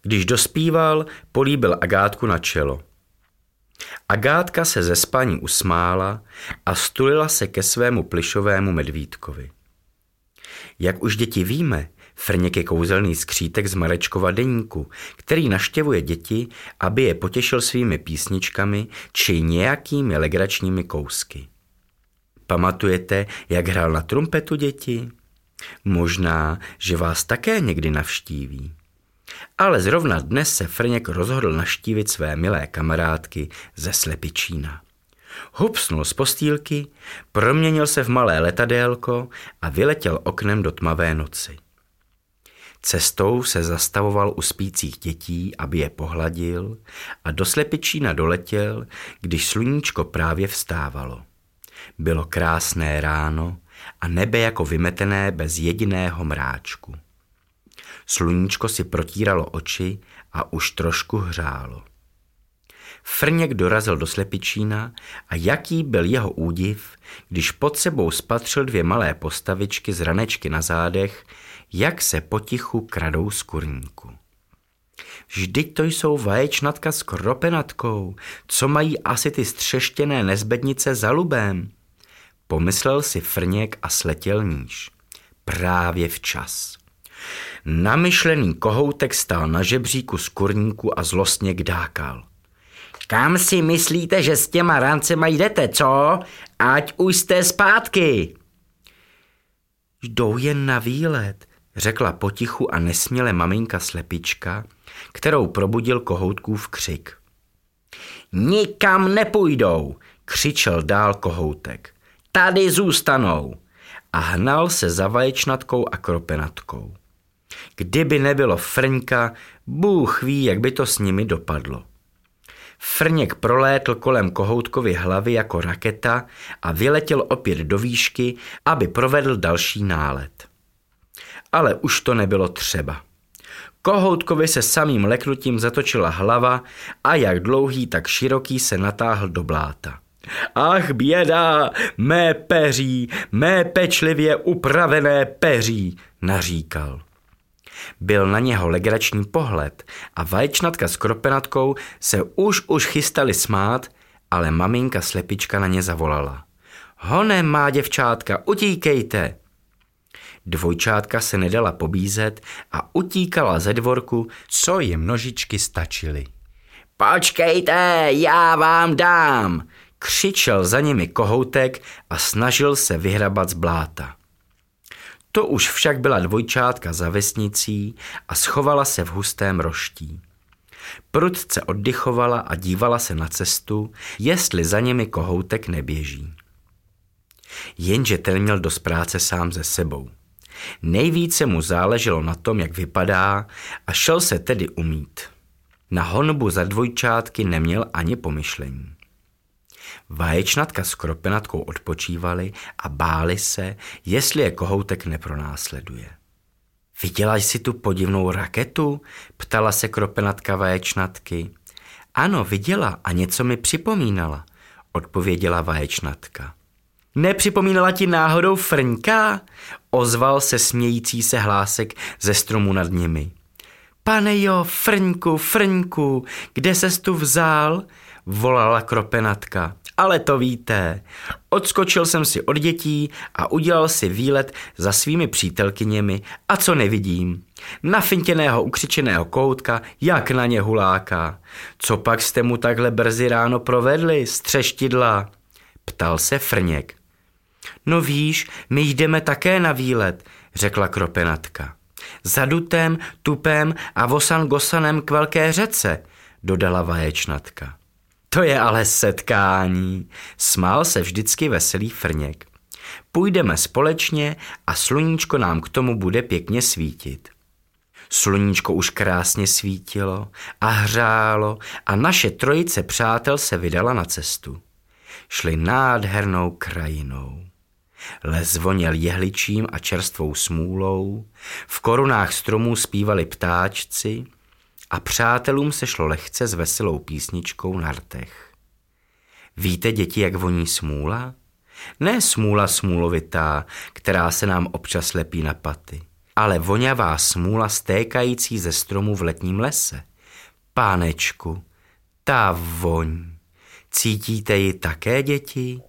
Když dospíval, políbil Agátku na čelo. Agátka se ze spaní usmála a stulila se ke svému plyšovému medvídkovi. Jak už děti víme, Frněk je kouzelný skřítek z Marečkova deníku, který navštěvuje děti, aby je potěšil svými písničkami či nějakými legračními kousky. Pamatujete, jak hrál na trumpetu, děti? Možná, že vás také někdy navštíví. Ale zrovna dnes se Frněk rozhodl navštívit své milé kamarádky ze Slepičína. Hupsnul z postýlky, proměnil se v malé letadélko a vyletěl oknem do tmavé noci. Cestou se zastavoval u spících dětí, aby je pohladil, a do Slepičína doletěl, když sluníčko právě vstávalo. Bylo krásné ráno a nebe jako vymetené bez jediného mráčku. Sluníčko si protíralo oči a už trošku hřálo. Frněk dorazil do Slepičína a jaký byl jeho údiv, když pod sebou spatřil dvě malé postavičky z ranečky na zádech, jak se potichu kradou z kurníku. Vždyť to jsou vaječnatka s kropenatkou, co mají asi ty střeštěné nezbednice za lubem. Pomyslel si Frněk a sletěl níž. Právě včas. Namyšlený kohoutek stál na žebříku z kurníku a zlostně kdákal. Kam si myslíte, že s těma rancema jdete, co? Ať už jste zpátky. Jdou jen na výlet, řekla potichu a nesměle maminka Slepička, kterou probudil kohoutkův křik. Nikam nepůjdou, křičel dál kohoutek. Tady zůstanou. A hnal se za vaječnatkou a kropenatkou. Kdyby nebylo Frňka, Bůh ví, jak by to s nimi dopadlo. Frněk prolétl kolem kohoutkovy hlavy jako raketa a vyletěl opět do výšky, aby provedl další nálet. Ale už to nebylo třeba. Kohoutkovi se samým leknutím zatočila hlava a jak dlouhý, tak široký se natáhl do bláta. Ach běda, mé pečlivě upravené peří, naříkal. Byl na něho legrační pohled a vaječnatka s kropenatkou se už chystali smát, ale maminka Slepička na ně zavolala. Honem, má děvčátka, utíkejte! Dvojčátka se nedala pobízet a utíkala ze dvorku, co jim nožičky stačily. Počkejte, já vám dám! Křičel za nimi kohoutek a snažil se vyhrabat z bláta. To už však byla dvojčátka za vesnicí a schovala se v hustém roští. Prudce oddychovala a dívala se na cestu, jestli za nimi kohoutek neběží. Jenže ten měl dost práce sám ze sebou. Nejvíce mu záleželo na tom, jak vypadá, a šel se tedy umýt. Na honbu za dvojčátky neměl ani pomyšlení. Vaječnatka s kropenatkou odpočívali a báli se, jestli je kohoutek nepronásleduje. Viděla jsi tu podivnou raketu? Ptala se kropenatka vaječnatky. Ano, viděla a něco mi připomínala, odpověděla vaječnatka. Nepřipomínala ti náhodou Frňka? Ozval se smějící se hlásek ze stromu nad nimi. Pane jo, Frňku, kde ses tu vzal? Volala kropenatka. Ale to víte, odskočil jsem si od dětí a udělal si výlet za svými přítelkyněmi a co nevidím. Nafintěného ukřičeného kohoutka, jak na ně huláká. Co pak jste mu takhle brzy ráno provedli, střeštidla? Ptal se Frněk. No víš, my jdeme také na výlet, řekla kropenatka. Za dutem, tupem a vosan gosanem k velké řece, dodala vaječnatka. To je ale setkání, smál se vždycky veselý Frněk. Půjdeme společně a sluníčko nám k tomu bude pěkně svítit. Sluníčko už krásně svítilo a hřálo a naše trojice přátel se vydala na cestu. Šli nádhernou krajinou. Les voněl jehličím a čerstvou smůlou, v korunách stromů zpívali ptáčci a přátelům se šlo lehce s veselou písničkou na rtech. Víte, děti, jak voní smůla? Ne smůla smůlovitá, která se nám občas lepí na paty. ale voňavá smůla stékající ze stromu v letním lese. Pánečku, ta voň, cítíte ji také, děti?